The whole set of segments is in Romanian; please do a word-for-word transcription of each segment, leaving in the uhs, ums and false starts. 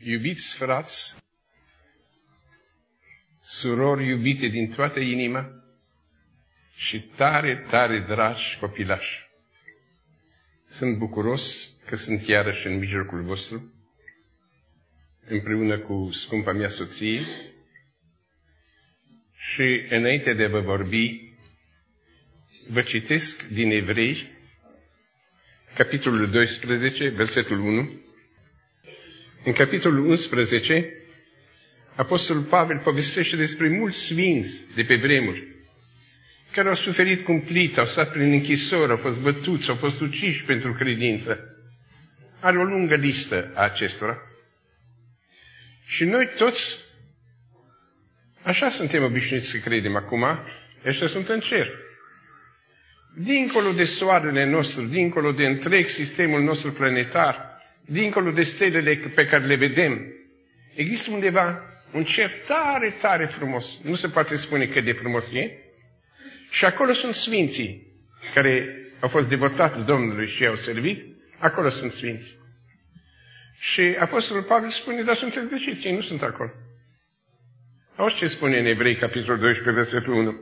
Iubiți frați, surori iubite din toată inima și tare, tare dragi copilași, sunt bucuros că sunt iarăși în mijlocul vostru, împreună cu scumpa mea soție, și înainte de a vă vorbi, vă citesc din Evrei, capitolul doisprezece, versetul unu. În capitolul unsprezece, Apostolul Pavel povestește despre mulți sfinți de pe vremuri, care au suferit cumplit, au stat prin închisori, au fost bătuți, au fost uciși pentru credință. Are o lungă listă a acestora. Și noi toți, așa suntem obișnuiți să credem acum, ăștia sunt în cer. Dincolo de soarele nostru, dincolo de întreg sistemul nostru planetar, dincolo de stelele pe care le vedem, există undeva un cer tare, tare frumos. Nu se poate spune cât de frumos e. Și acolo sunt sfinții care au fost devotați Domnului și i-au servit. Acolo sunt sfinți. Și Apostolul Pavel spune, dar sunteți greșiți, ei nu sunt acolo. Auzi ce spune în Evrei, capitolul doisprezece, versetul unu.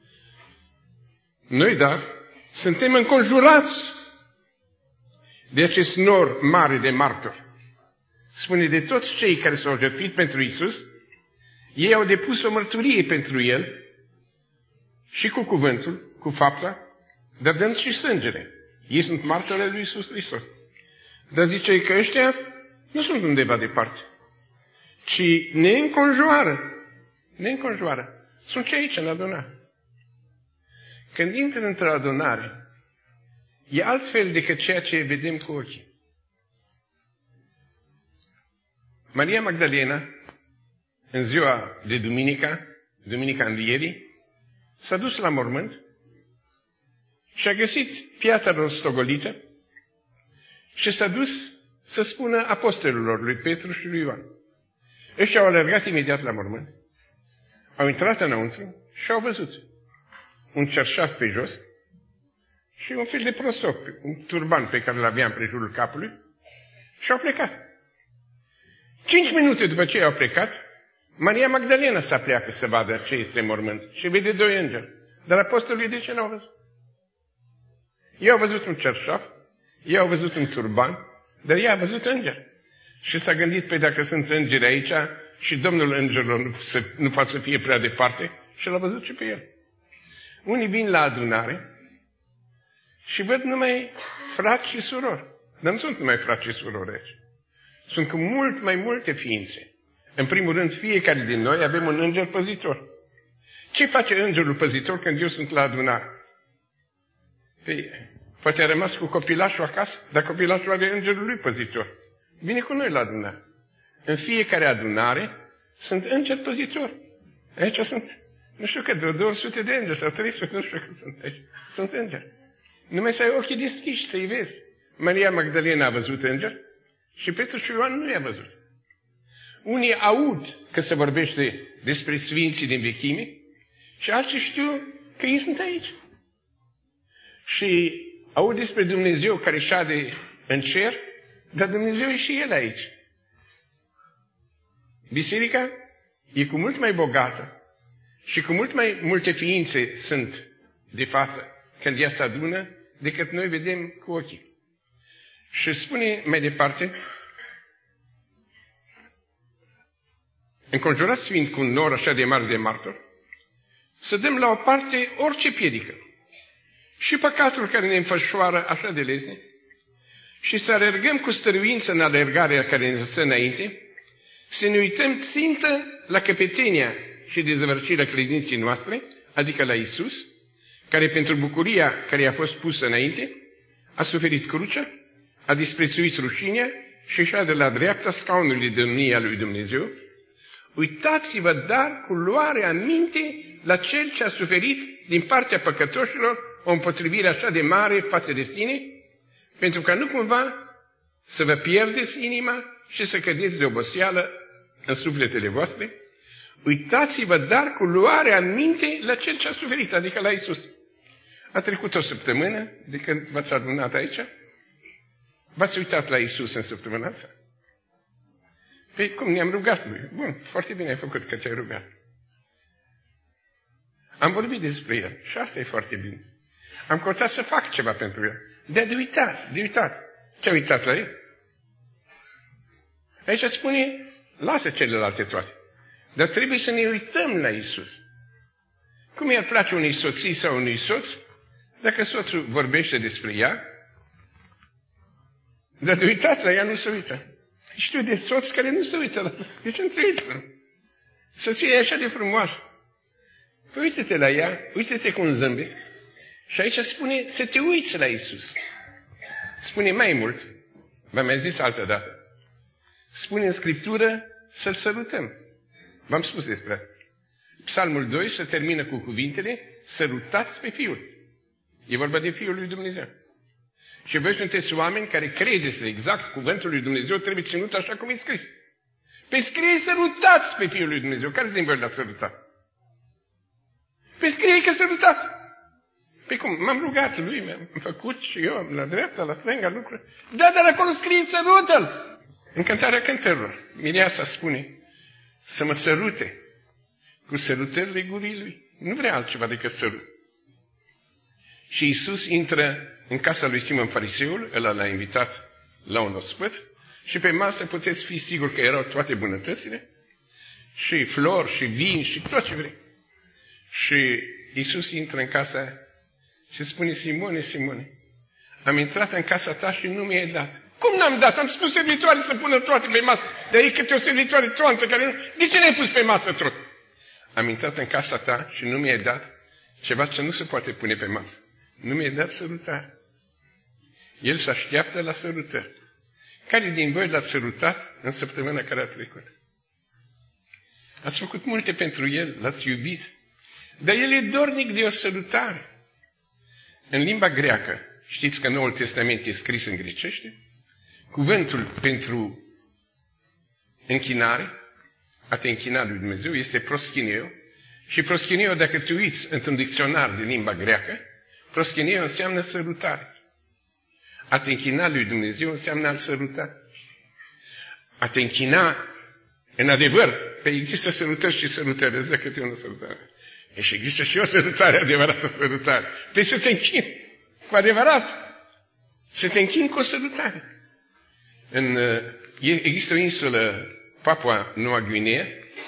Noi, dar, suntem înconjurați de acest nor mare de martori. Spune, de toți cei care s-au jertfit pentru Iisus, ei au depus o mărturie pentru El și cu cuvântul, cu fapta, dar dând și sângele. Ei sunt martorii lui Iisus Hristos. Dar zice că ăștia nu sunt undeva departe, ci ne înconjoară. Ne înconjoară. Sunt și aici, în adunare. Când intră într-o adunare, e altfel decât ceea ce vedem cu ochii. Maria Magdalena, în ziua de duminica, duminica Învierii, s-a dus la mormânt și a găsit piatra rostogolită și s-a dus să spună apostolilor lui Petru și lui Ioan. Ăștia au alergat imediat la mormânt, au intrat înăuntru și au văzut un cerșaf pe jos și un fel de prosop, un turban pe care l-avea în prejurul capului, și au plecat. Cinci minute după ce au plecat, Maria Magdalena s-a pleacă să vadă ce este mormânt și vede doi îngeri. Dar apostolii de ce n-au văzut? Ei au văzut un cerșaf, ei au văzut un turban, dar ea a văzut îngeri. Și s-a gândit, pe dacă sunt îngeri aici și Domnul îngerilor nu, nu poate să fie prea departe, și l-a văzut și pe el. Unii vin la adunare și văd numai frați și surori. Dar nu sunt numai frați și surori aici. Sunt cu mult mai multe ființe. În primul rând, fiecare din noi avem un înger păzitor. Ce face îngerul păzitor când eu sunt la adunare? Păi, poate a rămas cu copilașul acasă, dar copilașul are îngerul lui păzitor. Vine cu noi la adunare. În fiecare adunare sunt îngeri păzitori. Aici sunt, nu știu cât, de două sute de îngeri sau trei sute, nu știu cât sunt aici. Sunt îngeri. Numai să ai ochii deschiși, să-i vezi. Maria Magdalena a văzut îngeri și Petru și Ioan nu i-a văzut. Unii aud că se vorbește despre sfinții din vechime și alții știu că ei sunt aici. Și aud despre Dumnezeu care șade în cer, dar Dumnezeu e și El aici. Biserica e cu mult mai bogată și cu mult mai multe ființe sunt de față când ea se adună decât noi vedem cu ochii. Și spune mai departe, înconjurați fiind cu un nor așa de mare de martori, să dăm la o parte orice piedică și păcatul care ne înfășoară așa de lesne și să alergăm cu stăruință în alergarea care ne stă înainte, să ne uităm țintă la căpetenia și dezvărcirea credinței noastre, adică la Iisus, care pentru bucuria care i-a fost pusă înainte, a suferit crucea, a disprețuit rușinea și șade la dreapta scaunului de domnia lui Dumnezeu. Uitați-vă, dar, cu luare aminte la Cel ce a suferit din partea păcătoșilor o împotrivire așa de mare față de sine, pentru ca nu cumva să vă pierdeți inima și să cădeți de oboseală în sufletele voastre. Uitați-vă, dar, cu luare aminte la Cel ce a suferit, adică la Iisus. A trecut o săptămână de când v-ați adunat aici? V-ați uitat la Iisus în săptămâna asta? Păi cum, ne-am rugat lui. Bun, foarte bine ai făcut că te-ai rugat. Am vorbit despre el și asta e foarte bine. Am căutat să fac ceva pentru el. De de uitat, de uitat. Ți-ai uitat la el? Aici spune, lasă celelalte toate. Dar trebuie să ne uităm la Iisus. Cum i-ar place unei soții sau unui soț, dacă soțul vorbește despre ea, dar de uitat la ea nu se uită. Știu de soți care nu se uită la ea. Deci nu trăiți. Soția e așa de frumoasă. Păi uite-te la ea, uite-te cu un zâmbet. Și aici spune să te uiți la Iisus. Spune mai mult, v-am mai zis altă dată, spune în Scriptură să-L sărutăm. V-am spus despre asta. Psalmul doi se termină cu cuvintele, sărutați pe Fiul. E vorba de Fiul lui Dumnezeu. Și voi sunteți oameni care credeți exact cuvântul lui Dumnezeu, trebuie ținut așa cum e scris. Pe scrie sărutați pe Fiul lui Dumnezeu. Care din voi l-ați sărutat? Pe scrie că sărutați. Păi cum, m-am rugat lui, mi-am făcut și eu, la dreapta, la stânga, lucruri. Da, dar acolo scrie sărută-l. În Cântarea Cântărilor, Mireasa spune să mă sărute cu sărutările gurii lui. Nu vrea altceva decât sărut. Și Iisus intră în casa lui Simon Fariseul, ăla l-a invitat la un ospăț, și pe masă puteți fi sigur că erau toate bunătățile, și flori, și vin, și tot ce vrei. Și Iisus intră în casa și spune, Simone, Simone, am intrat în casa ta și nu mi-ai dat. Cum n-am dat? Am spus servitoare să pună toate pe masă. Dar e câte o servitoare toanță care nu... De ce n-ai pus pe masă tot? Am intrat în casa ta și nu mi-ai dat ceva ce nu se poate pune pe masă. Nu mi-ai dat sărutare. El se așteaptă la sărutări. Care din voi l-ați sărutat în săptămâna care a trecut? Ați făcut multe pentru el, l-ați iubit. Dar el e dornic de o sărutare. În limba greacă, știți că Noul Testament e scris în grecește? Cuvântul pentru închinare, a te închina lui Dumnezeu, este proschineo. Și proschineo, dacă te uiți într-un dicționar de limba greacă, proschineo înseamnă sărutare. A te închina lui Dumnezeu înseamnă a-L săruta. A te închina, în adevăr, că există sărutări și sărutări, îți dă câte unul sărutare. Și există și o sărutare adevărată, sărutare. Trebuie să te închini cu adevărat. Să te închini cu o sărutare. În, există o insulă, Papua Noua Guinee,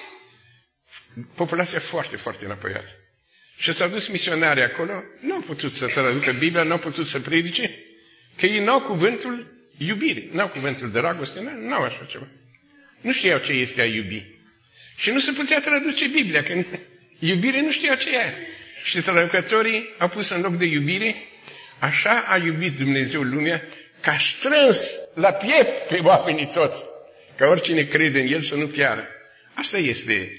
populația foarte, foarte înapoiată. Și s-au dus misionari acolo, nu au putut să traducă Biblia, nu au putut să predice, că ei n-au cuvântul iubire, n-au cuvântul dragoste, n-au așa ceva. Nu știau ce este a iubi. Și nu se putea traduce Biblia, că iubire nu știau ce e. Și traducătorii au pus în loc de iubire, așa a iubit Dumnezeu lumea, că a strâns la piept pe oamenii toți, ca oricine crede în El să nu piară. Asta este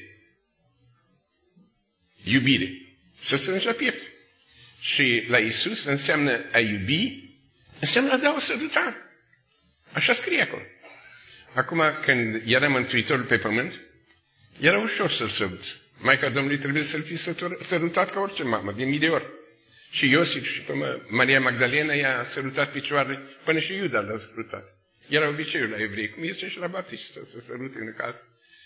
iubire. Să strângi la piept. Și la Iisus înseamnă a iubi, înseamnă a da o sărutare. Așa scrie acolo. Acum, când era Mântuitorul pe pământ, era ușor să-L săruți. Maica Domnului trebuie să-L fi sărutat ca orice mamă, de mii de ori. Și Iosif și Maria Magdalena i-a sărutat picioarele, până și Iuda l-a sărutat. Era obiceiul la evrei, cum este și la baptiști, să sărute în caz.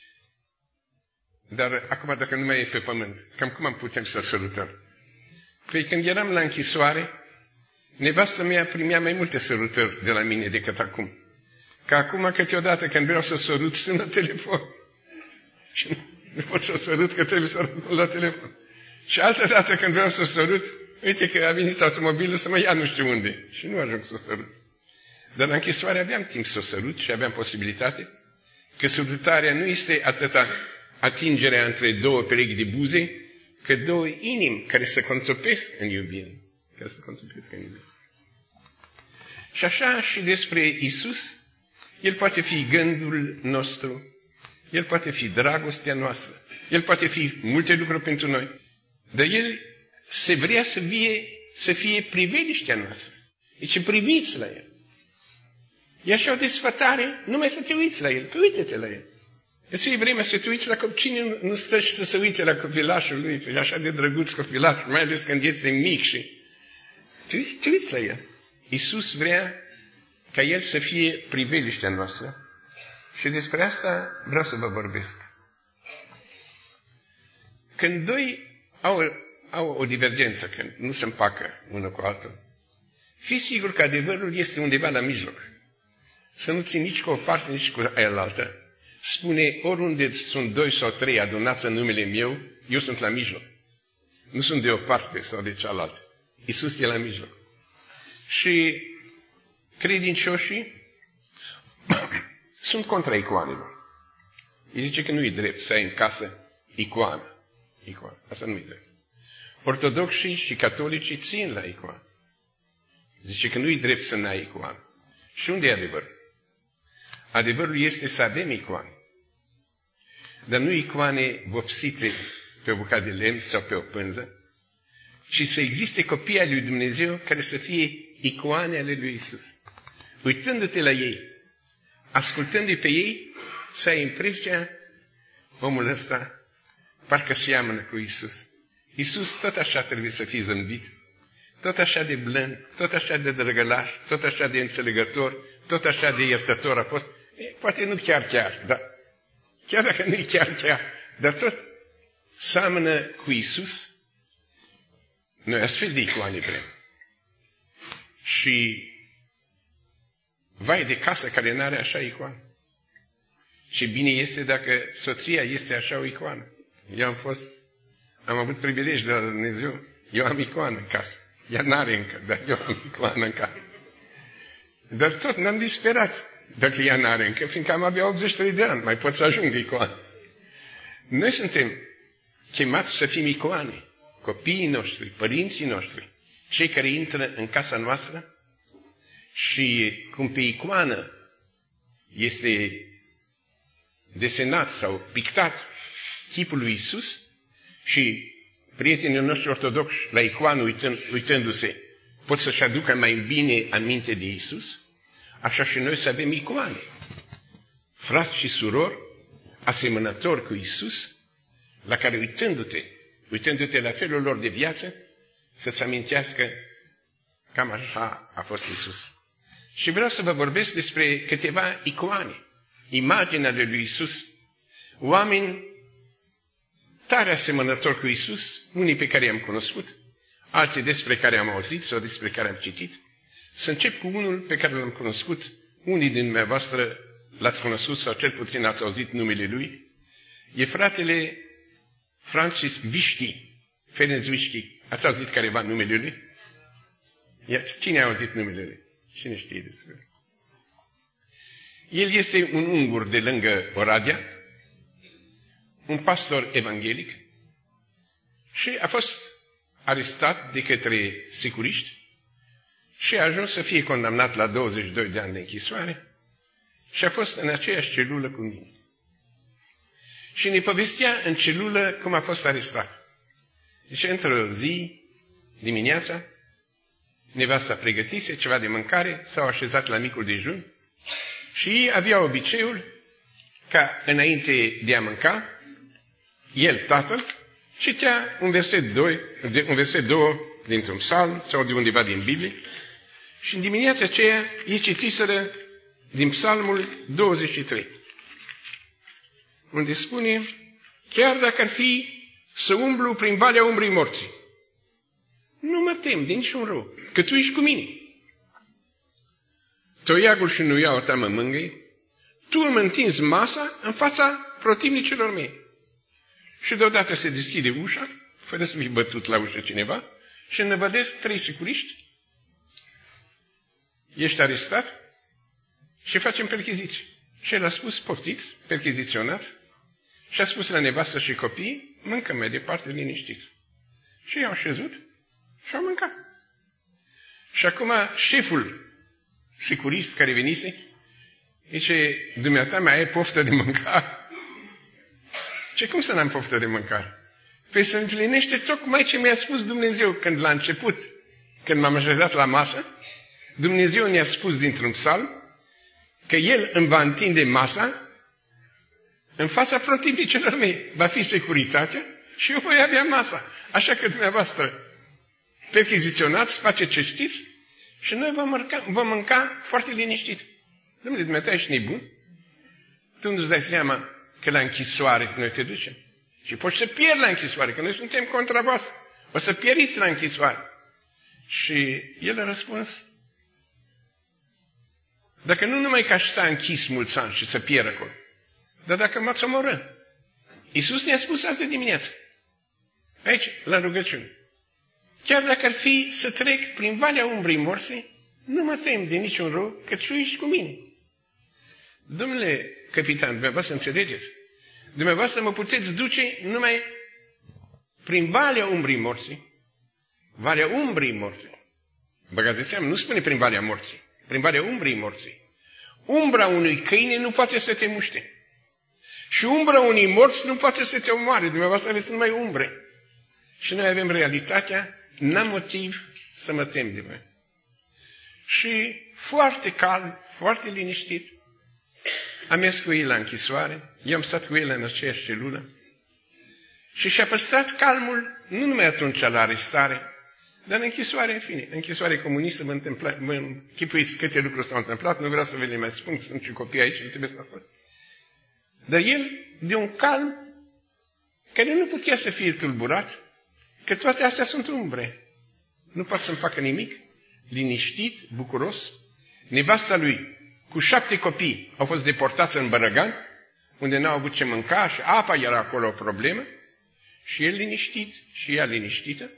Dar acum, dacă nu mai e pe pământ, cam cum am putem să sărutăm? Păi când eram la închisoare, nevastă mea primea mai multe sărutări de la mine decât acum. Că acum, câteodată, când vreau să sărut, sunt la telefon. Și nu, nu pot să sărut, că trebuie să rămân la telefon. Și altă dată, când vreau să sărut, uite că a venit automobilul să mă ia nu știu unde. Și nu ajung să sărut. Dar la închisoare aveam timp să o sărut și aveam posibilitate, că sărutarea nu este atâta atingerea între două perechi de buze, că două inimi care se contopesc în iubire. Care se contopesc în iubire. Și așa și despre Isus, El poate fi gândul nostru, El poate fi dragostea noastră, El poate fi multe lucruri pentru noi, dar El se vrea să fie, să fie priveliștea noastră. Deci priviți la El. E așa o desfătare, numai să te uiți la El, că uite-te la El. Este vremea să te uiți la copil. Cine nu stă și să se uite la copilașul lui, e așa de drăguț copilaș, mai ales când este mic și... Te uiți, te uiți la El. Iisus vrea ca El să fie priveliștea noastră Și despre asta vreau să vă vorbesc. Când doi au, au o divergență, când nu se împacă unul cu altul, fiți sigur că adevărul este undeva la mijloc. Să nu ții nici cu o parte, nici cu aia. Spune, oriunde sunt doi sau trei adunați în numele meu, eu sunt la mijloc. Nu sunt de o parte sau de cealaltă. Iisus e la mijloc. Și credincioșii sunt contra icoanelor. El zice că nu e drept să ai în casă icoană. Icoană. Asta nu e drept. Ortodoxii și catolicii țin la icoană. Zice că nu e drept să n-ai icoană. Și unde e adevărul? Adevărul este să avem icoane. Dar nu icoane vopsite pe o bucată de lemn sau pe o pânză, ci să existe copii ai lui Dumnezeu care să fie icoane ale lui Isus. Uitându-te la ei, ascultându-i pe ei, să ai impresia, omul ăsta parcă seamănă cu Isus. Isus tot așa trebuie să fie zâmbit, tot așa de blând, tot așa de drăgălaș, tot așa de înțelegător, tot așa de iertător a fost. E, poate nu chiar chiar, dar chiar dacă nu e chiar chiar, dar tot seamănă cu Isus. Noi astfel de icoane vrem. Și vai de casă care n-are așa icoană. Și bine este dacă soția este așa o icoană. Eu am fost, am avut privilegi de la Dumnezeu. Eu am icoană în casă. Ea n-are încă, dar eu am icoană în casă. Dar tot n-am disperat dacă ea n-are încă, fiindcă am avea optzeci și trei de ani, mai pot să ajung icoană. Noi suntem chemați să fim icoane. Copiii noștri, părinții noștri, cei care intră în casa noastră și cum pe icoană este desenat sau pictat chipul lui Isus și prietenii noștri ortodoxi la icoană uitând, uitându-se pot să-și aducă mai bine aminte de Isus, așa și noi să avem icoane. Frați și surori, asemănători cu Isus, la care uitându-te, uitându-te la felul lor de viață, să-ți amintească cam așa a fost Isus. Și vreau să vă vorbesc despre câteva icoane, imagini ale lui Isus, oameni tare asemănători cu Isus, unii pe care i-am cunoscut, alții despre care am auzit sau despre care am citit. Să încep cu unul pe care l-am cunoscut, unii din dumneavoastră l-ați cunoscut sau cel puțin ați auzit numele lui, e fratele Francis Vișchi, Ferenc Vișchi. Ați auzit careva numele lui? Cine a auzit numele lui? Cine știe despre el? El este un ungur de lângă Oradea, un pastor evanghelic și a fost arestat de către securiști și a ajuns să fie condamnat la douăzeci și doi de ani de închisoare și a fost în aceeași celulă cu mine. Și ne povestea în celulă cum a fost arestat. Deci, într-o zi, dimineața, nevasta pregătise ceva de mâncare, s-au așezat la micul dejun și ei aveau obiceiul ca, înainte de a mânca, el, tatăl, citea un verset, doi, un verset două dintr-un psalm sau de undeva din Biblie și în dimineața aceea ei citiseră din psalmul douăzeci și trei, unde spune, chiar dacă ar fi să umblu prin valea umbrei morții, nu mă tem de niciun rău, că tu ești cu mine. Toiagul și nuiaua ta mă mângâie, tu îmi întinzi masa în fața protivnicilor mei. Și deodată se deschide ușa, fără să fie bătut la ușă cineva, și înăvădesc trei securiști. Ești arestat și facem percheziții. Și el a spus, poftiți, percheziționați, și a spus la nevastă și copii, mâncă mai departe liniștiți. Și i-au șezut și au mâncat. Și acum șeful securist care venise, zice, dumneata mai ai poftă de mâncare? Ce, cum să n-am poftă de mâncare? Păi să împlinește tocmai ce mi-a spus Dumnezeu când la început, când m-am așezat la masă, Dumnezeu ne-a spus dintr-un psalm că El îmi va întinde masa în fața protivnicilor mei. Va fi securitatea și eu voi avea masa. Așa că dumneavoastră percheziționați, faceți ce știți și noi vom mânca, vom mânca foarte liniștit. Dom'le, dumneata, ești nebun? tu nu-ți dai seama că la închisoare noi te ducem. Și poți să pierzi la închisoare, că noi suntem contra voastră. O să pieriți la închisoare. Și el a răspuns, dacă nu numai că aș sta închis mulți ani și să pierd acolo, dar dacă m-ați omorât. Iisus ne-a spus asta dimineață. Aici, la rugăciune. Chiar dacă ar fi să trec prin valea umbrei morții, nu mă tem de niciun rău, că tu ești cu mine. Domnule capitan, dumneavoastră înțelegeți? Dumneavoastră mă puteți duce numai prin valea umbrei morții. Valea umbrei morții. Băgați de seamă, nu spune prin valea morții, prin valea umbrei morții. Umbra unui câine nu poate să te muște. Și umbra unui morți nu poate să te omoare. Dumneavoastră aveți numai umbre. Și noi avem realitatea, n-am motiv să mă tem de voi. Și foarte calm, foarte liniștit, am mers cu el la închisoare, eu am stat cu el în aceeași celulă și și-a păstrat calmul, nu numai atunci la arestare, dar în închisoare, în fine, închisoare comunistă, mă, întâmpla, mă închipuiți câte lucruri s-au întâmplat, nu vreau să vă le mai spun, că sunt și copii aici, nu trebuie să fac. Dar el, de un calm, care nu putea să fie tulburat, că toate astea sunt umbre. Nu poate să-mi facă nimic, liniștit, bucuros. Nevasta lui, cu șapte copii, au fost deportați în Bărăgan, unde n-au avut ce mânca și apa era acolo o problemă, și el liniștit și ea liniștită.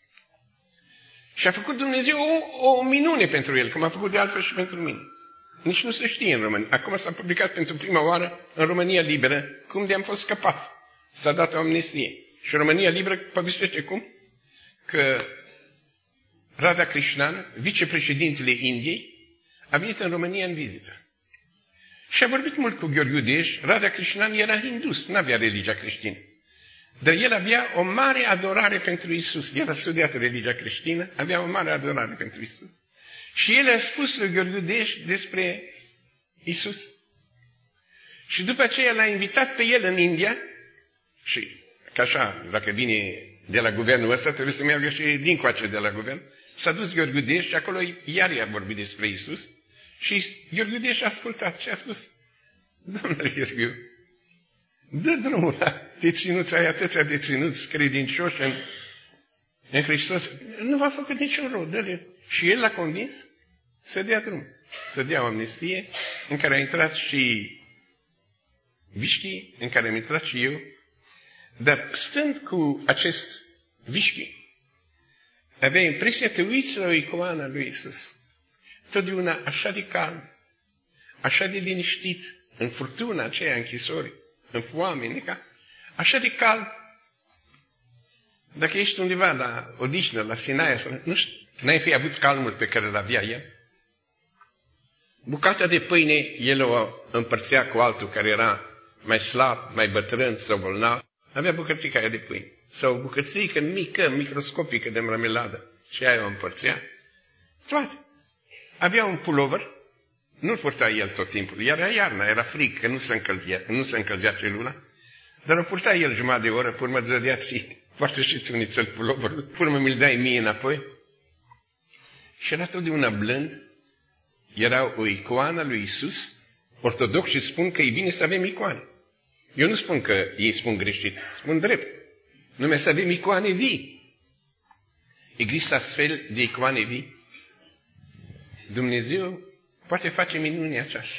Și a făcut Dumnezeu o, o minune pentru el, cum a făcut de altfel și pentru mine. Nici nu se știe în România. Acum s-a publicat pentru prima oară în România Liberă cum de-am fost scăpați. S-a dat o amnistie. Și România Liberă povestește cum? Că Radha Krishnan, vicepreședintele Indiei, a venit în România în vizită. Și a vorbit mult cu Gheorghiu Dej. Radha Krishnan era hindus, nu avea religia creștină. Dar el avea o mare adorare pentru Isus. El a studiat religia creștină, avea o mare adorare pentru Isus. Și el a spus lui Gheorghiu Dej despre Isus. Și după aceea l-a invitat pe el în India, și că așa, dacă vine de la guvernul ăsta, trebuie să meargă și dincoace de la guvern. S-a dus Gheorghiu Dej și acolo iar i-a vorbit despre Isus. Și Gheorghiu Dej a ascultat și a spus, domnule Gheorghiu, dă drumul la deținuți, ai atâția deținuți credincioși în, în Hristos. Nu v-a făcut niciun rău, dă-le. Și el l-a convins să dea drum, să dea o amnistie în care a intrat și Vișchi, în care am intrat și eu. Dar stând cu acest Vișchi, avea impresia, te uiți la o icoană a lui Isus. Totdeauna așa de calm, așa de liniștit, în furtuna aceea închisorii, în foame, așa de calm. Dacă ești undeva la odihnă, la Sinaia, nu știu, n-ai fi avut calmul pe care îl avea el? Bucata de pâine, el o împărțea cu altul care era mai slab, mai bătrân sau bolnav. Avea bucățica aia de pâine. Sau o bucățică mică, microscopică de mărmeladă. Și aia o împărțea. Toate. Avea un pulover, nu-l purta el tot timpul. Era iarna, era frig, că nu se încălzea, nu se încălzea celula. Dar o purta el jumătate de oră, pur mă zădea ție. Poate și-ți uniți-l puloverul, pur mă mi-l dai mie înapoi. Și era totdeauna blând. Era o icoană lui Isus. Ortodoxii spun că e bine să avem icoane. Eu nu spun că ei spun greșit, spun drept. Numai să avem icoane vii. Există astfel de icoane vii. Dumnezeu poate face minunea aceasta.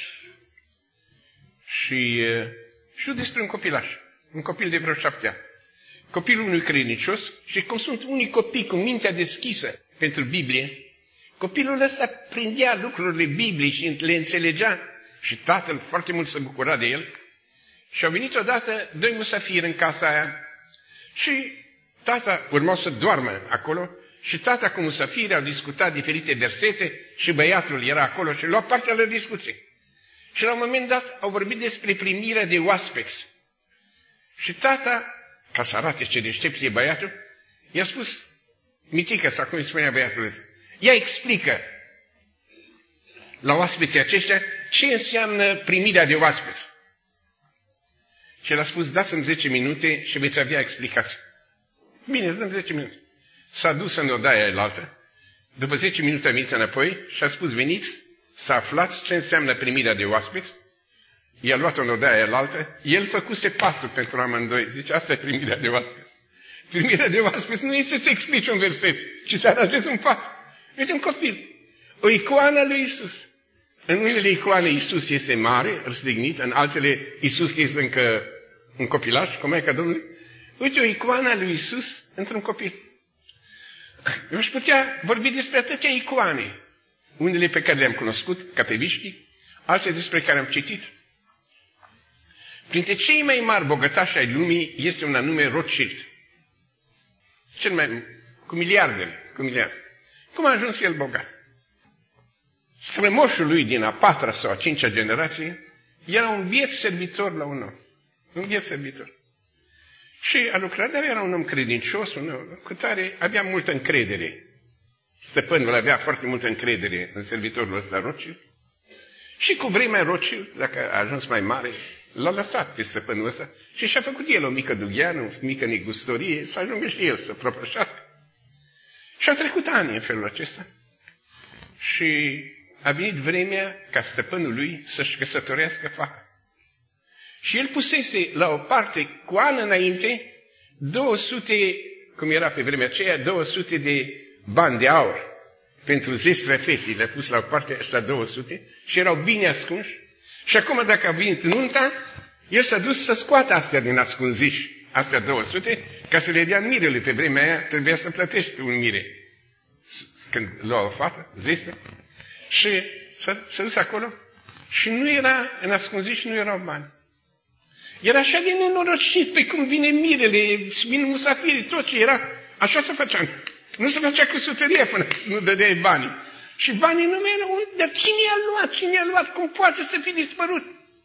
Și știu despre un copilaș, un copil de vreo șapte ani. Copilul unui credincios și cum sunt unii copii cu mintea deschisă pentru Biblie, copilul ăsta prindea lucrurile Bibliei și le înțelegea și tatăl foarte mult se bucura de el. Și au venit odată doi musafiri în casa aia și tata urmau să doarmă acolo și tata cu musafiri au discutat diferite versete și băiatul era acolo și lua partea la discuție. Și la un moment dat au vorbit despre primirea de oaspeți. Și tata, ca să arate ce deștept e băiatul, i-a spus, mitică, sau cum îi spunea băiatul ăsta, ea explică la oaspeții aceștia ce înseamnă primirea de oaspeți. Și el a spus, dați-mi zece minute și veți avea explicații. Bine, îți dăm zece minute. S-a dus în odaia elaltă. După zece minute a venit înapoi și a spus, veniți să aflați ce înseamnă primirea de oaspeți. i-a luat-o în odaia alaltă, el făcuse patru pentru amândoi. Zice, asta e primirea de oaspeți. Primirea de oaspeți nu este să explici un verset, ci să aranjezi un pat. Este un copil. O icoană lui Iisus. În unele icoane Iisus este mare, răstignit, în altele Iisus este încă un copilaș, cum e ca Domnului. Uite o icoană lui Iisus într-un copil. Eu aș putea vorbi despre atâtea icoane. Unele pe care le-am cunoscut, ca pe viști, altele despre care am citit. Printre cei mai mari bogătași ai lumii este un anume Rothschild. Cel mai, cu miliardele, cu miliarde. Cum a ajuns el bogat? Strămoșul lui din a patra sau a cincea generație era un biet servitor la un om. Un biet servitor. Și a lucrat, dar era un om credincios, un om cu care avea multă încredere. Stăpânul avea foarte multă încredere în servitorul ăsta Rothschild. Și cu vremea Rothschild, dacă a ajuns mai mare, l-a lăsat pe stăpânul ăsta și și-a făcut el o mică dugheană, o mică negustorie, să ajungă și el să propășească. Și a trecut ani în felul acesta. Și a venit vremea ca stăpânul lui să-și căsătorească fata. Și el pusese la o parte, cu ani înainte, două sute, cum era pe vremea aceea, două sute de bani de aur pentru zestrea fetii. Le-a pus la o parte ăștia două sute și erau bine ascunși. Și acum, dacă a venit nunta, el s-a dus să scoată astea din ascunziși, astea două sute, ca să le dea mirele. Pe vremea aia trebuia să plătești un mire. Când lua o fată, zestre, și s-a, s-a dus acolo și nu era în ascunziși, nu erau bani. Era așa de nenorocit, pe cum vine mirele, vin musafirii, tot ce era, așa se făcea. Nu se făcea căsătoria până nu dădeai banii. Și banii nu mai erau, dar cine i-a luat? Cine i-a luat? Cum poate să fi dispărut?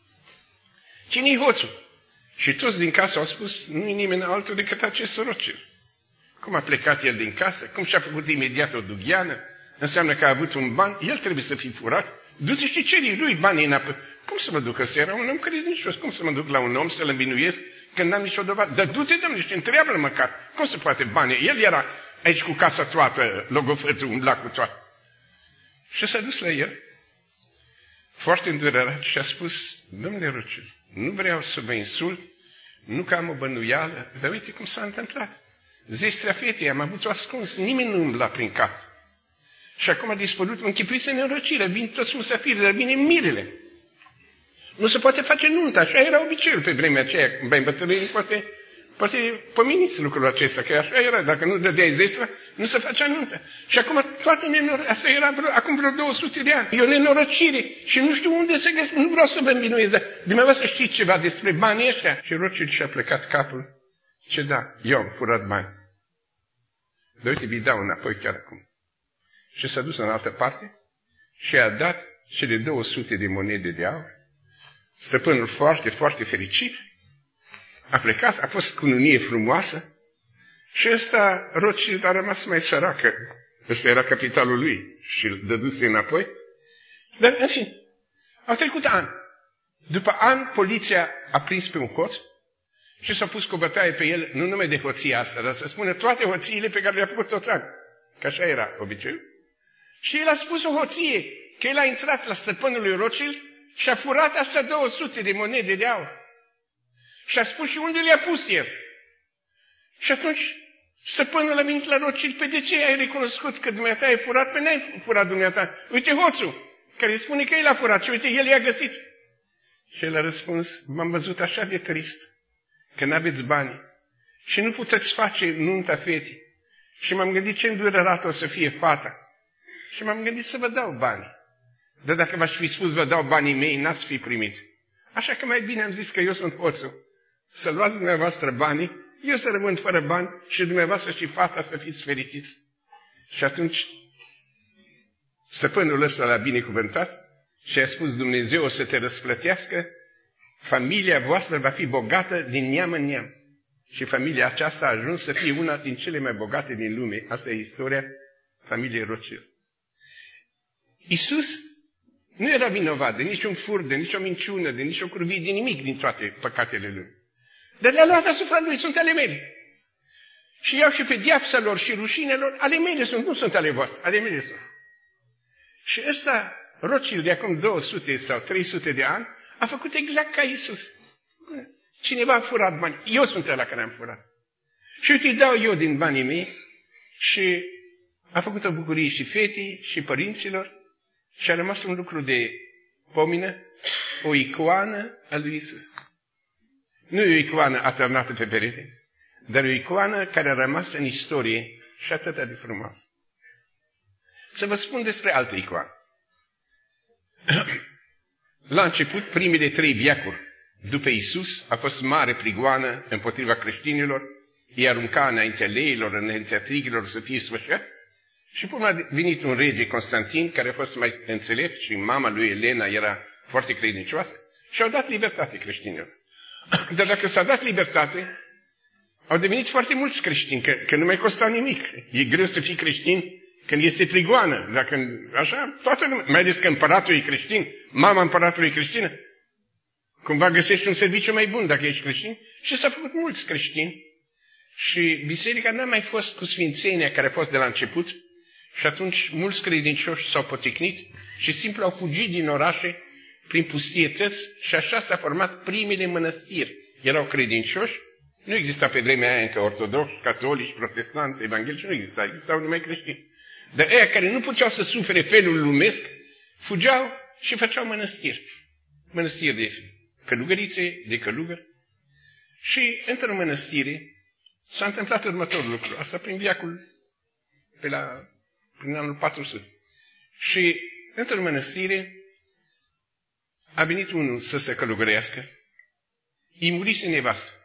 Cine-i hoțul? Și toți din casă au spus, nu-i nimeni altul decât acest Rothschild. Cum a plecat el din casă, cum și-a făcut imediat o dugheană, înseamnă că a avut un ban, el trebuie să fie furat, du-te și ceri lui banii înapoi. Cum să mă duc? Ăsta era un om credincios, cum să mă duc la un om să-l învinuiesc când n-am nicio dovadă? Dar du-te, Doamne, și întreabă-l măcar, cum se poate banii? El era aici cu casa toată, logofătul, umbla cu toată. Și s-a dus la el, foarte îndurerat, și a spus, domnule Rothschild, nu vreau să vă insult, nu că am o bănuială, dar uite cum s-a întâmplat. Zestrea fetei, am avut-o ascuns, nimeni nu umbla prin casă. Și acum a dispărut, închipuiți în nenorocire, vin toți musafirii, dar vine mirele. Nu se poate face nuntă, așa era obiceiul pe vremea aceea, când mai bătrânii, poate, poate pomeniți lucrul acesta, că așa era, dacă nu dădeai zestra, nu se facea nuntă. Și acum toată nenorocire, asta era vreo, acum vreo două sute de ani, e o nenorocire și nu știu unde să găsesc, nu vreau să vă învinuiesc, dar dumneavoastră știți ceva despre banii ăștia. Și Rothschild și-a plecat capul, ce da, eu am furat bani. Dar uite, vi dau înapoi chiar acum. Și s-a dus în altă parte și a dat cele două sute de monede de aur. Stăpânul foarte, foarte fericit a plecat, a fost cununie frumoasă și ăsta, Rothschild, a rămas mai săracă. Ăsta era capitalul lui și îl dăduse înapoi. Dar, în fine, au trecut ani. După ani, poliția a prins pe un hoț și s-a pus cu o bătaie pe el, nu numai de hoția asta, dar să spună toate hoțiile pe care le-a făcut toți ani. Că așa era obiceiul. Și el a spus o hoție, că el a intrat la stăpânul lui Rothschild și a furat astea două sute de monede de aur. Și a spus și unde le-a pus el. Și atunci stăpânul a venit la Rothschild, pe de ce ai recunoscut că dumneata ai furat? Pe n-ai furat dumneata. Uite hoțul, care spune că el a furat și uite, el i-a găsit. Și el a răspuns, m-am văzut așa de trist, că n-aveți bani și nu puteți face nunta fetii. Și m-am gândit ce îndurerată o să fie fata. Și m-am gândit să vă dau bani. Dar dacă v-aș fi spus vă dau banii mei, n-ați fi primit. Așa că mai bine am zis că eu sunt hoțul. Să luați dumneavoastră banii, eu să rămân fără bani și dumneavoastră și fata să fiți fericiți. Și atunci stăpânul ăsta l-a binecuvântat și a spus, Dumnezeu o să te răsplătească, familia voastră va fi bogată din neam în neam. Și familia aceasta a ajuns să fie una din cele mai bogate din lume. Asta e istoria familiei Rothschild. Iisus nu era vinovat de niciun fur, de nicio minciună, de nicio curvie, de nimic din toate păcatele lui. Dar le-a luat asupra lui, sunt ale mele. Și iau și pedeapsa lor și rușinelor, ale mele sunt, nu sunt ale voastre, ale mele sunt. Și ăsta, Rothschild, de acum două sute sau trei sute de ani, A făcut exact ca Iisus. Cineva a furat bani. Eu sunt ăla care am furat. Și uite, îi dau eu din banii mei și a făcut o bucurie și fetii și părinților și a rămas un lucru de pomină, o icoană a lui Iisus. Nu e o icoană atârnată pe perete, dar o icoană care a rămas în istorie și atât de frumoasă. Să vă spun despre altă icoană. La început, primele trei veacuri după Iisus a fost mare prigoană împotriva creștinilor, îi arunca înaintea leilor, înaintea trigilor să fie sfârșiați. Și până a venit un rege, Constantin, care a fost mai înțelept și mama lui Elena era foarte credincioasă și au dat libertate creștinilor. Dar dacă s-a dat libertate, au devenit foarte mulți creștini, că, că nu mai costa nimic. E greu să fii creștin când este prigoană. Dacă așa, toată lumea, mai ales că împăratul e creștin, mama împăratului e creștină, cumva găsești un serviciu mai bun dacă ești creștin. Și s-au făcut mulți creștini. Și biserica n-a mai fost cu sfințenia care a fost de la început. Și atunci mulți credincioși s-au poticnit și simplu au fugit din orașe prin pustietăți și așa s-a format primele mănăstiri. Erau credincioși, nu exista pe vremea aia încă ortodoxi, catolici, protestanți, evanghelici, nu exista, existau numai creștini. Dar aia care nu puteau să sufere felul lumesc, fugeau și făceau mănăstiri. Mănăstiri de călugărițe, de călugări. Și într-o mănăstire s-a întâmplat următorul lucru, asta prin viacul, pe la, prin anul patru sute. Și într-o mănăstire a venit unul să se călugărească, îi murise nevastă.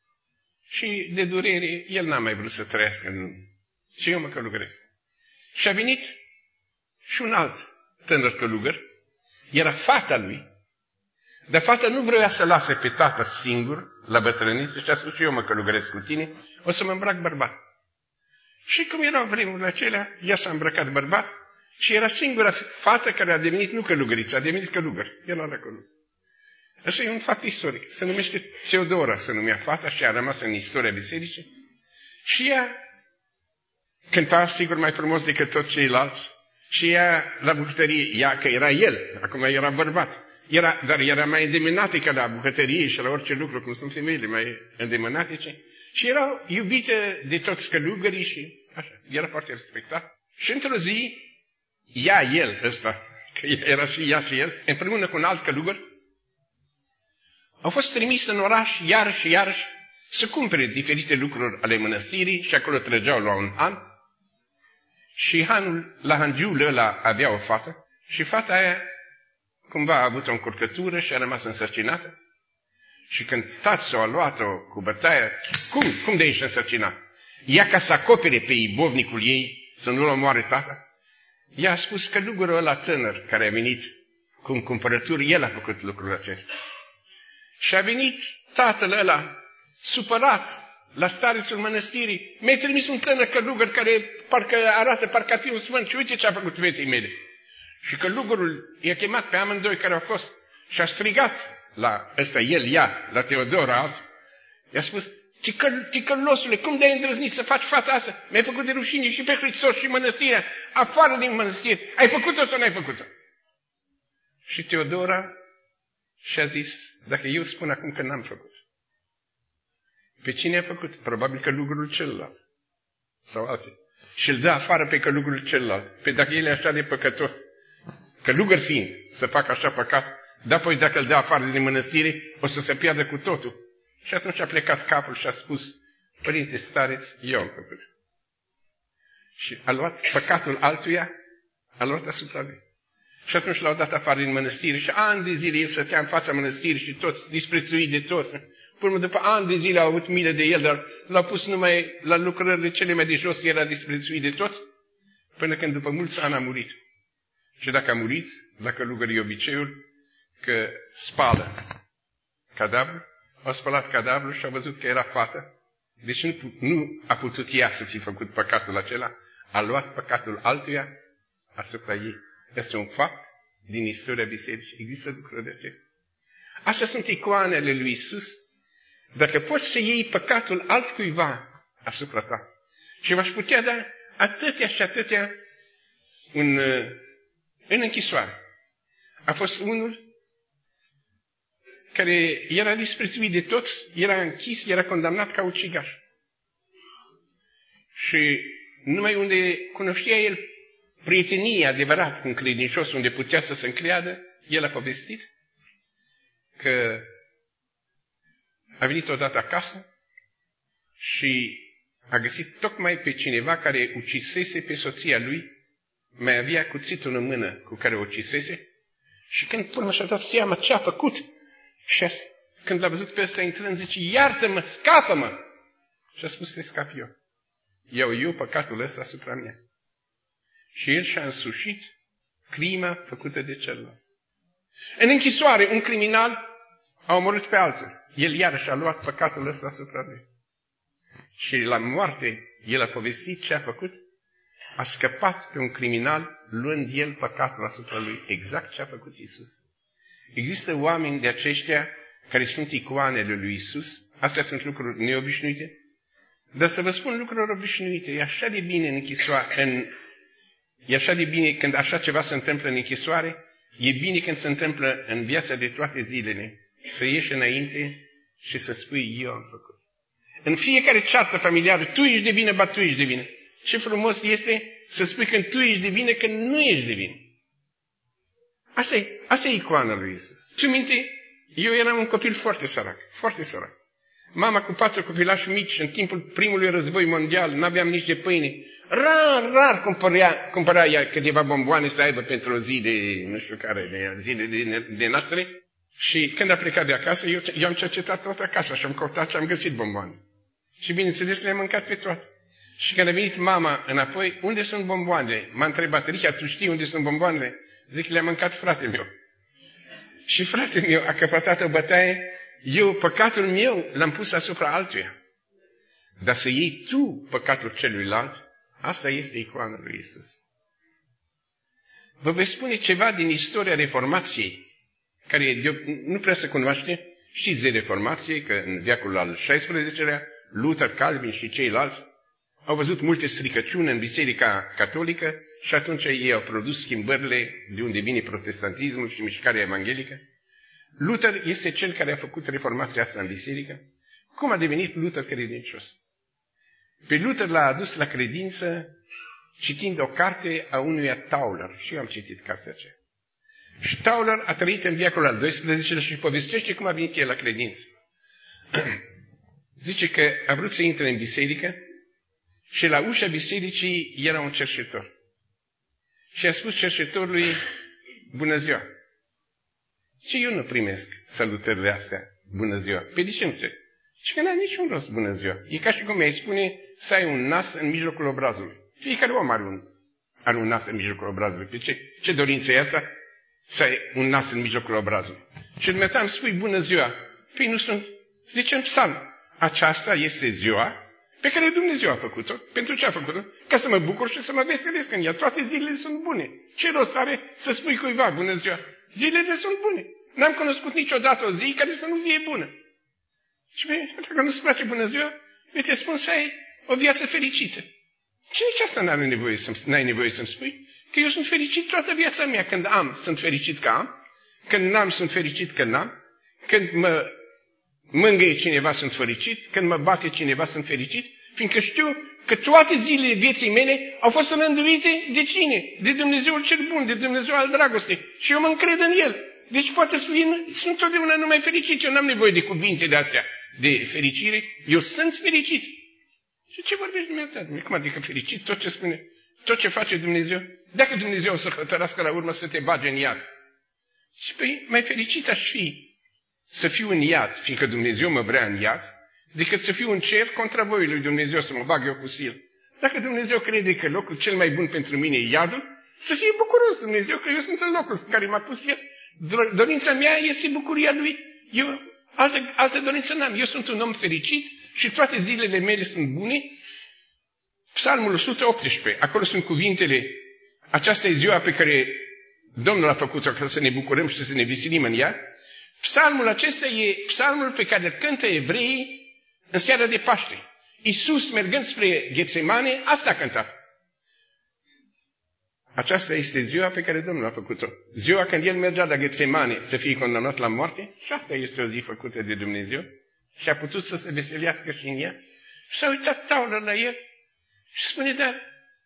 Și de durere, el n-a mai vrut să trăiască în lume. Și eu mă călugăresc. Și a venit și un alt tânăr călugăr, era fata lui, dar fata nu vrea să lase pe tată singur la bătrâniță și a spus, eu mă călugăresc cu tine, o să mă îmbrac bărbat. Și cum erau vremurile acelea, ea s-a îmbrăcat bărbat și era singura fată care a devenit nu călugăriță, a devenit călugăr. El era călugăr. Asta e un fapt istoric. Se numește Teodora, se numea fata și a rămas în istoria bisericii. Și ea cânta, sigur, mai frumos decât toți ceilalți. Și ea, la bucătărie, ea, că era el, acum era bărbat. Era, dar era mai îndemânatică la bucătărie și la orice lucru, cum sunt femeile mai îndemânatice. Și erau iubite de toți călugării și așa. Era foarte respectat. Și într-o zi, ea, el, ăsta, că era și ea și el, împreună cu un alt călugăr, au fost trimis în oraș iarăși și iarăși să cumpere diferite lucruri ale mănăstirii și acolo trăgeau la un han. Și hanul, la hangiul ăla avea o fată și fata aia cumva a avut o încurcătură și a rămas însărcinată. Și când tatăl a luat-o cu bătaia, cum, cum de ești însărcinat? Ea ca să acopere pe ibovnicul ei, să nu-l omoare tata, ea a spus că călugărul ăla tânăr care a venit cu un cumpărături, el a făcut lucrul acesta. Și a venit tatăl ăla, supărat, la starețul mănăstirii. Mi-ai trimis un tânăr călugăr care parcă arată, parcă ar fi un sfânt și uite ce a făcut feței mele. Și călugărul i-a chemat pe amândoi care au fost și a strigat la ăsta, el, ea, la Teodora asta. I-a spus, ticălosule, cum de-ai îndrăznit să faci fata asta? Mi-ai făcut de rușine și pe Hristos și mănăstirea, afară din mănăstire. Ai făcut-o sau n-ai făcut-o? Și Teodora și-a zis, dacă eu spun acum că n-am făcut, pe cine a făcut? Probabil călugărul celălalt. Sau alții. Și îl dă afară pe călugărul celălalt. Pe dacă el e așa de păcătos, călugăr fiind, să facă așa păcat, dar apoi dacă îl dă afară din mănăstire, o să se piardă cu totul. Și atunci a plecat capul și a spus, părinte stareț, eu am făcut. Și a luat păcatul altuia, a luat asupra lui. Și atunci l-au dat afară din mănăstire și ani de zile el stătea în fața mănăstirii și toți, disprețuit de toți. Până după ani de zile au avut milă de el, dar l-au pus numai la lucrările cele mai de jos, că era disprețuit de toți, până când după mulți ani a murit. Și dacă a murit, la călugării obiceiul, că spală cadavrul, au spălat cadavrul și au văzut că era fată, deci nu, nu a putut ea să fi făcut păcatul acela, a luat păcatul altuia asupra ei. Este un fapt din istoria bisericii. Există lucruri de acestea. Astea sunt icoanele lui Iisus. Dacă poți să iei păcatul altcuiva asupra ta. Și v-aș putea da atâtea și atâtea în, în închisoare. A fost unul care era disprețuit de toți, era închis, era condamnat ca ucigaș. Și numai unde cunoștea el prietenie adevărat cu un credincios, unde putea să se încreadă, el a povestit că a venit odată acasă și a găsit tocmai pe cineva care ucisese pe soția lui, mai avea cuțitul în mână cu care o ucisese, și când până și-a dat seama ce a făcut, și a, când l-a văzut pe ăsta intrând, zice, iartă-mă, scapă-mă! Și a spus, te scap eu. Iau eu păcatul ăsta asupra mea. Și el și-a însușit crima făcută de celălalt. În închisoare, un criminal a omorât pe altul. El iarăși a luat păcatul ăsta asupra lui. Și la moarte, el a povestit ce a făcut. A scăpat pe un criminal, luând el păcatul asupra lui. Exact ce a făcut Iisus. Există oameni de aceștia care sunt icoanele lui Iisus. Astea sunt lucruri neobișnuite. Dar să vă spun lucruri obișnuite. E așa de bine în închisoare. În... E așa de bine când așa ceva se întâmplă în închisoare. E bine când se întâmplă în viața de toate zilele. Să ieși înainte și să spui, eu am făcut. În fiecare ceartă familiară, tu ești de vină, ba tu ești de vină. Ce frumos este să spui când tu ești de vină, când nu ești de vină. Asta e, asta e icoana lui Iisus. Ce minte, eu eram un copil foarte sărac, foarte sărac. Mama cu patru copilași mici, în timpul primului război mondial, nu aveam nici de pâine. Rar, rar cumpărea, cumpăra ea câteva bomboane să aibă pentru o zi de, nu știu care, de zi de, de, de naștere. Și când a plecat de acasă, eu, eu am cercetat toată acasă și am căutat și am găsit bomboane. Și bineînțeles le-am mâncat pe toate. Și când a venit mama înapoi, unde sunt bomboanele? M-a întrebat, Richard, tu știi unde sunt bomboanele? Zic, le-a mâncat fratele meu. Și fratele meu a căpătat o bătaie, eu păcatul meu l-am pus asupra altuia. Dar să iei tu păcatul celuilalt, asta este icoana lui Iisus. Vă voi spune ceva din istoria Reformației, care nu prea se cunoaște. Știți de Reformație, că în veacul al șaisprezecelea, Luther, Calvin și ceilalți au văzut multe stricăciuni în Biserica Catolică și atunci ei au produs schimbările de unde vine protestantismul și mișcarea evanghelică. Luther este cel care a făcut reformația asta în biserică. Cum a devenit Luther credincios? Pe Luther l-a adus la credință citind o carte a unuia Tauler. Și eu am citit cartea aceea. Și Tauler a trăit în veacul al doisprezecelea și povestește cum a venit el la credință. Zice că a vrut să intre în biserică și la ușa bisericii era un cerșetor. Și a spus cerșetorului, bună ziua. Și eu nu primesc salutările astea, bună ziua. Pe de ce nu te? Și că n-a niciun rost, bună ziua. E ca și cum mi-ai spune să ai un nas în mijlocul obrazului. Fiecare om are un, are un nas în mijlocul obrazului. Pe ce, ce dorință e asta? Să ai un nas în mijlocul obrazului. Și dumneavoastră îmi spui bună ziua. Păi nu sunt. Zice în psalm, aceasta este ziua pe care Dumnezeu a făcut-o. Pentru ce a făcut-o? Ca să mă bucur și să mă veselesc în ea. Toate zilele sunt bune. Ce rost are să spui cuiva bună ziua? Zilele sunt bune. N-am cunoscut niciodată o zi care să nu fie bună. Și bine, dacă nu-ți place bună ziua, eu te spun să ai o viață fericită. Și nici asta n-ai nevoie, să, n-ai nevoie să-mi spui. Că eu sunt fericit toată viața mea. Când am, sunt fericit că am. Când n-am, sunt fericit că n-am. Când mă mângâie cineva, sunt fericit. Când mă bate cineva, sunt fericit. Fiindcă știu că toate zilele vieții mele au fost rânduite de cine? De Dumnezeul cel bun, de Dumnezeu al dragostei. Și eu mă încred în El. Deci poate să fie, sunt totdeauna numai fericit. Eu n-am nevoie de cuvinte de astea de fericire. Eu sunt fericit. Și ce vorbești dumneavoastră? Cum adică fericit? Tot ce spune, tot ce face Dumnezeu? Dacă Dumnezeu o să hotărască la urmă să te bage în iad. Și păi, mai fericit aș fi să fiu în iad, fiindcă Dumnezeu mă vrea în iad, decât să fiu în cer contra voii lui Dumnezeu să mă bag eu cu sil. Dacă Dumnezeu crede că locul cel mai bun pentru mine e iadul, să fie bucuros Dumnezeu că eu sunt în locul în care m-a pus El. Dorința mea este bucuria Lui. Eu altă, altă dorință n-am. Eu sunt un om fericit și toate zilele mele sunt bune. Psalmul o sută optsprezece, acolo sunt cuvintele, aceasta e ziua pe care Domnul a făcut-o ca să ne bucurăm și să ne veselim în ea. Psalmul acesta e psalmul pe care îl cântă evreii în seara de Paște. Iisus, mergând spre Ghetsemane, asta a cântat. Aceasta este ziua pe care Domnul a făcut-o. Ziua când El mergea la Ghetsemane să fie condamnat la moarte, și asta este o zi făcută de Dumnezeu, și a putut să se veselească și în ea. Și s-a uitat Tauler la el și spune, dar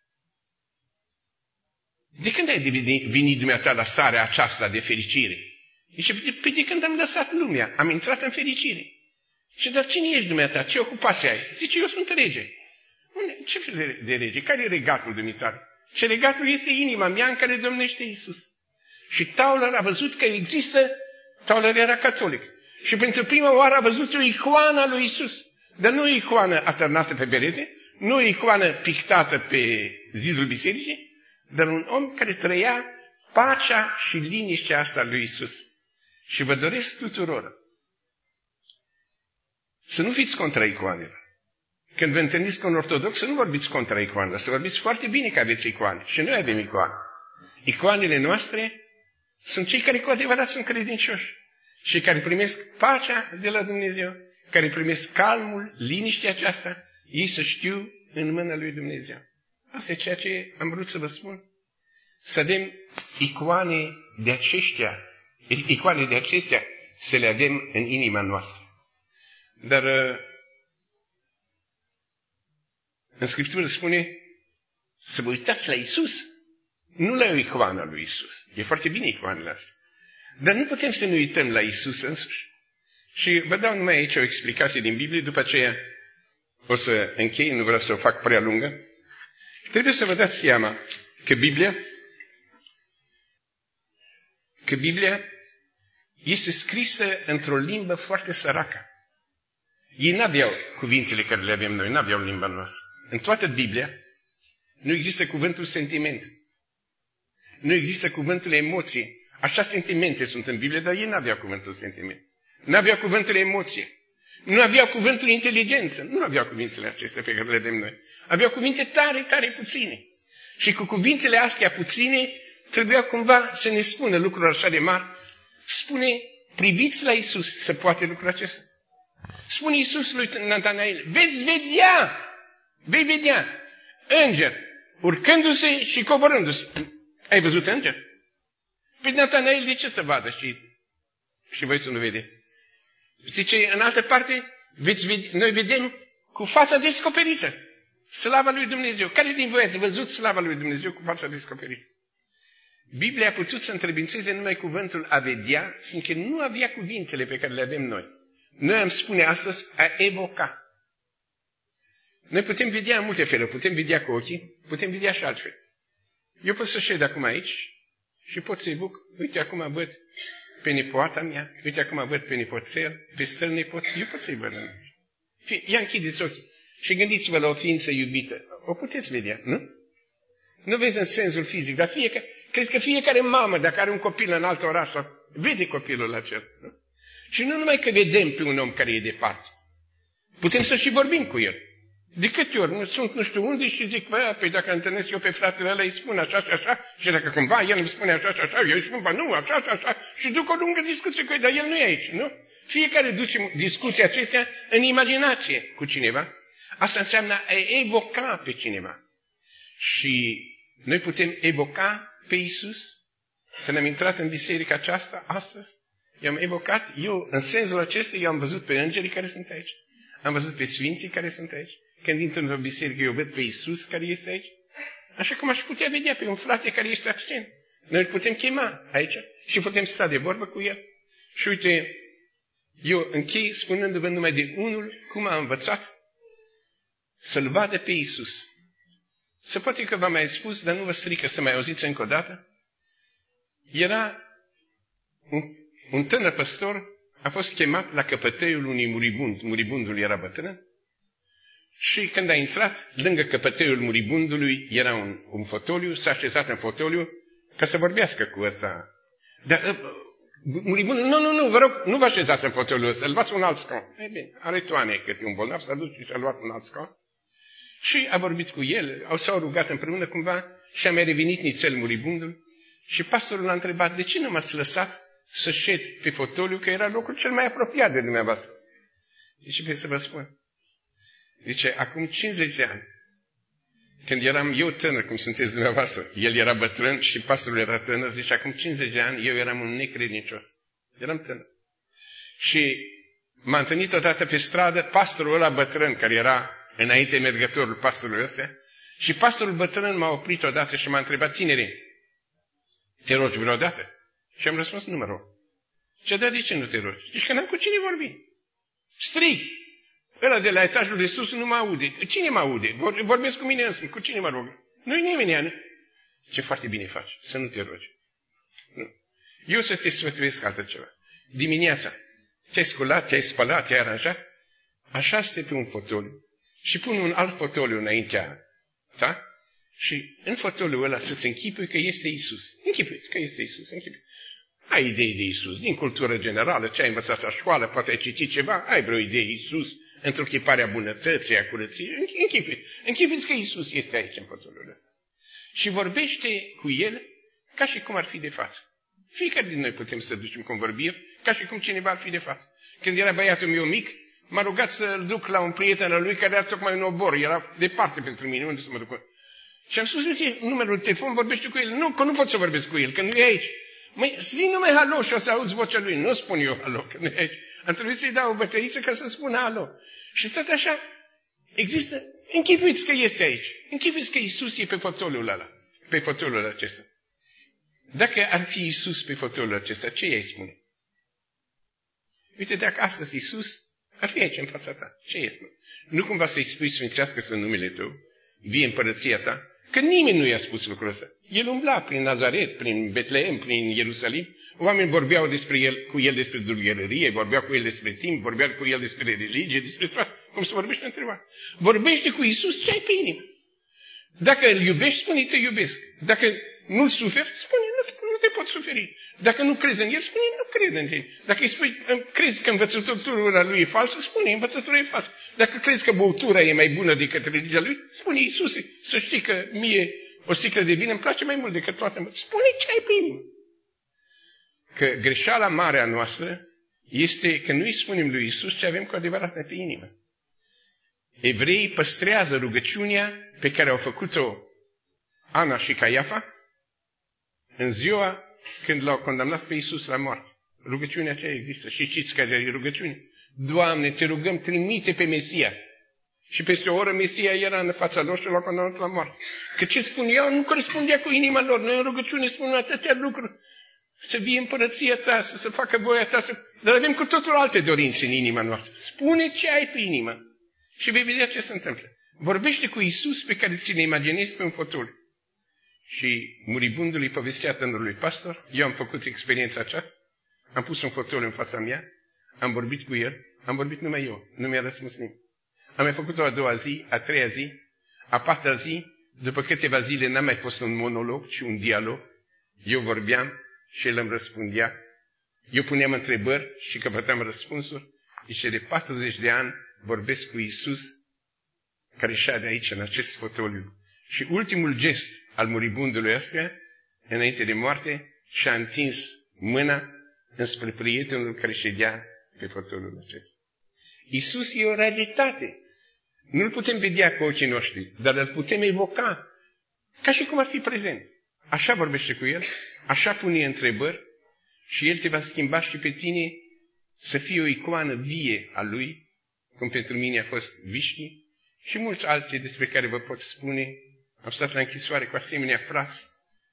de când ai venit dumneata la starea aceasta de fericire? Zice, păi de când am lăsat lumea, am intrat în fericire. Și dar cine ești dumneata? Ce ocupație ai? Zice, eu sunt rege. Ce fel de rege? Care e regatul dumitare? Și regatul este inima mea în care domnește Iisus. Și Tauler a văzut că există, Tauler era catolic, și pentru prima oară a văzut o icoană a lui Iisus. Dar nu o icoană atârnată pe perete, nu o icoană pictată pe zidul bisericii, dar un om care trăia pacea și liniștea asta lui Iisus. Și vă doresc tuturor să nu fiți contra icoanelor. Când vă întâlniți cu un ortodox, să nu vorbiți contra icoanelor, să vorbiți foarte bine că aveți icoane. Și noi avem icoane. Icoanele noastre sunt cei care cu adevărat sunt credincioși și care primesc pacea de la Dumnezeu, care primesc calmul, liniștea aceasta, ei să știu în mâna lui Dumnezeu. Asta e ceea ce am vrut să vă spun. Să avem icoane de aceștia, icoane de acestea, să le avem în inima noastră. Dar în Scriptură spune să vă uitați la Iisus, nu la o icoană a lui Iisus. E foarte bine icoanele astea. Dar nu putem să ne uităm la Iisus însuși. Și vă dau numai aici o explicație din Biblie, după aceea o să închei, nu vreau să o fac prea lungă. Trebuie să vă dați seama că Biblia, că Biblia este scrisă într-o limbă foarte săracă. Ei n-aveau cuvintele care le avem noi, n-aveau limba noastră. În toată Biblia nu există cuvântul sentiment. Nu există cuvântul emoție. Așa sentimente sunt în Biblie, dar ei n-aveau cuvântul sentiment. N-aveau cuvântul emoție. Nu aveau cuvântul inteligență. Nu aveau cuvintele acestea pe care le avem noi. Aveau cuvinte tare, tare puține. Și cu cuvintele astea puține trebuia cumva să ne spună lucruri așa de mari. Spune, priviți la Iisus să poate lucrul acesta. Spune Iisus lui Natanael, veți vedea, vei vedea înger urcându-se și coborându-se. Ai văzut înger? Păi Natanael, de ce să vadă și, și voi să nu vedeți? Zice, în altă parte, veți vedea, noi vedem cu fața descoperită slava lui Dumnezeu. Care din voi ați văzut slava lui Dumnezeu cu fața descoperită? Biblia a putut să întrebințeze numai cuvântul a vedea, fiindcă nu avea cuvintele pe care le avem noi. Noi am spune astăzi a evoca. Noi putem vedea în multe feluri. Putem vedea cu ochii, putem vedea și altfel. Eu pot să șed acum aici și pot să evoc. Uite, acum văd pe nepoata mea, uite, acum văd pe nepoțel, pe străl nepot. Eu pot să-i văd. Ia închideți ochii și gândiți-vă la o ființă iubită. O puteți vedea, nu? Nu vezi în sensul fizic, dar fiecare, cred că fiecare mamă, dacă are un copil în alt oraș, vede copilul acela. Nu? Și nu numai că vedem pe un om care e departe, putem să și vorbim cu el. De câte ori nu sunt nu știu unde și zic, bă, păi dacă întâlnesc eu pe fratele ăla, îi spun așa și așa, și dacă cumva el îmi spune așa și așa, eu îi spun, bă, nu, așa și așa, și duc o lungă discuție cu el, dar el nu e aici, nu? Fiecare duce discuția acestea în imaginație cu cineva. Asta înseamnă a evoca pe cineva. Și noi putem evoca pe Iisus. Când am intrat în biserica aceasta, astăzi, i-am evocat, eu, în sensul acesta, eu am văzut pe îngerii care sunt aici. Am văzut pe sfinții care sunt aici. Când intru într-o biserică, eu văd pe Iisus care este aici. Așa cum aș putea vedea pe un frate care este absent. Noi îl putem chema aici și putem sta de vorbă cu el. Și uite, eu închei spunându-vă numai de unul cum a învățat să-L vadă pe Iisus. Se poate că v-am mai spus, dar nu vă strică să mai auziți încă o dată. Era un, un tânăr păstor, a fost chemat la căpătăiul unui muribund. Muribundul era bătrân. Și când a intrat, lângă căpătăiul muribundului era un, un fotoliu, s-a așezat în fotoliu ca să vorbească cu ăsta. Dar muribundul, nu, nu, nu, vă rog, nu vă așezați în fotoliul ăsta, luați un alt scaun. Ei bine, are toane câte un bolnav, s-a dus și a luat un alt scaun. Și a vorbit cu el, au s-au rugat împreună cumva și a mai revenit nițel muribundul. Și pastorul l-a întrebat, de ce nu m-ați lăsat să șed pe fotoliu, că era locul cel mai apropiat de dumneavoastră? Zice, pe să vă spun. Zice, acum cincizeci de ani, Când eram eu tânăr, cum sunteți dumneavoastră, el era bătrân și pastorul era tânăr, zice, acum cincizeci de ani, eu eram un necredincios. Eram tânăr. Și m-a întâlnit odată pe stradă pastorul ăla bătrân, care era înainte mergătorul pastorului ăsta, și pastorul bătrân m-a oprit odată și m-a întrebat, tinere, te rogi vreodată? Și am răspuns, nu mă rog. Și a dat, de ce nu te rogi? Zici că n-am cu cine vorbi. Strig. Ăla de la etajul de sus nu mă aude. Cine mă aude? Vorbesc cu mine însumi. Cu cine mă rog? Nu-i nimeni. Ce foarte bine faci. Să nu te rogi. Nu. Eu să te sfătuiesc altă ceva. Dimineața te-ai sculat, te-ai spălat, te-ai aranjat, așa-te pe un fotoliu și pun un alt fotoliu înaintea ta și în fotoliul ăla să-ți închipui că este Iisus. Închipui că este Iisus. Închipui. Ai idei de Iisus, din cultură generală, ce ai învățat la școală, poate ai citit ceva, ai vreo idee Iisus, într-o chipare a bunătății, a curăției. Închipui. Închipuiți că Iisus este aici în fotoliul ăsta. Și vorbește cu El ca și cum ar fi de față. Fiecare din noi putem să ducem convorbiri, ca și cum cineva ar fi de față. Când era băiatul meu mic, m-a rugat să-l duc la un prieten al lui care era tocmai un obor, era departe pentru mine, unde să mă duc? Și am spus, uite, numărul de telefon, vorbește cu el. Nu, că nu pot să vorbesc cu el, că nu e aici. Măi, zi numai halo și o să auzi vocea lui. Nu spun eu halo, că nu e aici. Am trebuit să-i dau o bătăiță ca să spună halo. Și tot așa, există, închipuiți că este aici. Închipuiți că Iisus e pe fotoliul ăla, pe fotoliul acesta. Dacă ar fi Iisus pe fotoliul acesta, ce i-ai spune? Uite, dacă astăzi Iisus ar fi aici în fața ta, ce i-ai spune? Nu cumva să-i spui sfințească-ți numele tău, vie împărăția ta, că nimeni nu i-a spus lucrul ăsta. El umbla prin Nazaret, prin Betlehem, prin Ierusalim, oamenii vorbeau despre el, cu el despre dulgherărie, vorbeau cu el despre timp, vorbeau cu el despre religie, despre toate, cum se vorbește între oameni. Vorbește cu Iisus ce ai pe inimă. Dacă îl iubești, spune te iubesc. Dacă nu-l suferi, spune nu, nu te pot suferi. Dacă nu crezi în el, spune nu cred în el. Dacă îi spui, crezi că învățătura lui e falsă, spune învățătura e falsă. Dacă crezi că băutura e mai bună decât religia lui, spune Iisuse, să știi că mie o sticlă de vin îmi place mai mult decât toate. Spune ce ai pe inimă. Că greșeala mare a noastră este că nu îi spunem lui Iisus ce avem cu adevărat pe inimă. Evreii păstrează rugăciunea pe care au făcut-o Ana și Caiafa în ziua când l-au condamnat pe Iisus la moarte. Rugăciunea aceea există. Și știți care e rugăciune? Doamne, te rugăm, trimite pe Mesia. Și peste o oră Mesia era în fața lor și l-au condamnat la moarte. Că ce spun eu nu corespundea cu inima lor. Noi în rugăciune spunem atâtea lucruri. Să vie împărăția ta, să se facă voia ta. Să... Dar avem cu totul alte dorințe în inima noastră. Spune ce ai pe inimă. Și vei vedea ce se întâmplă. Vorbește cu Iisus pe care ți-l imaginezi pe un fotoliu. Și muribundului povestea tânărului pastor, eu am făcut experiența aceasta, am pus un fotoliu în fața mea, am vorbit cu el, am vorbit numai eu, nu mi-a răspuns nimeni. Am mai făcut-o a doua zi, a treia zi, a patra zi, după câteva zile n-a mai fost un monolog, ci un dialog. Eu vorbeam și el îmi răspundea. Eu puneam întrebări și căpătam răspunsuri. Și de patruzeci de ani vorbesc cu Iisus, care șade aici, în acest fotoliu. Și ultimul gest al muribundului ăsta, înainte de moarte, și-a întins mâna înspre prietenul care ședea pe fotoliul acesta. Iisus e o realitate. Nu-l putem vedea cu ochii noștri, dar îl putem evoca ca și cum ar fi prezent. Așa vorbește cu el, așa pune întrebări și el te va schimba și pe tine să fie o icoană vie a lui, cum pentru mine a fost Vișchi și mulți alții despre care vă pot spune. Am stat la închisoare cu asemenea frați.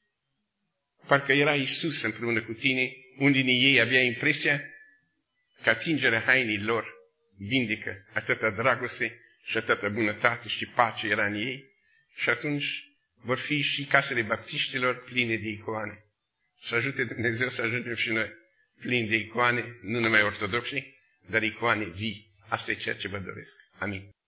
Parcă era Iisus împreună cu tine. Unii din ei avea impresia că atingerea hainii lor vindecă atâta dragoste și atâta bunătate și pace era în ei. Și atunci vor fi și casele baptiștilor pline de icoane. Să ajute Dumnezeu să ajungem și noi plini de icoane, nu numai ortodoxi, dar icoane vii. Asta e ceea ce vă doresc. Amin.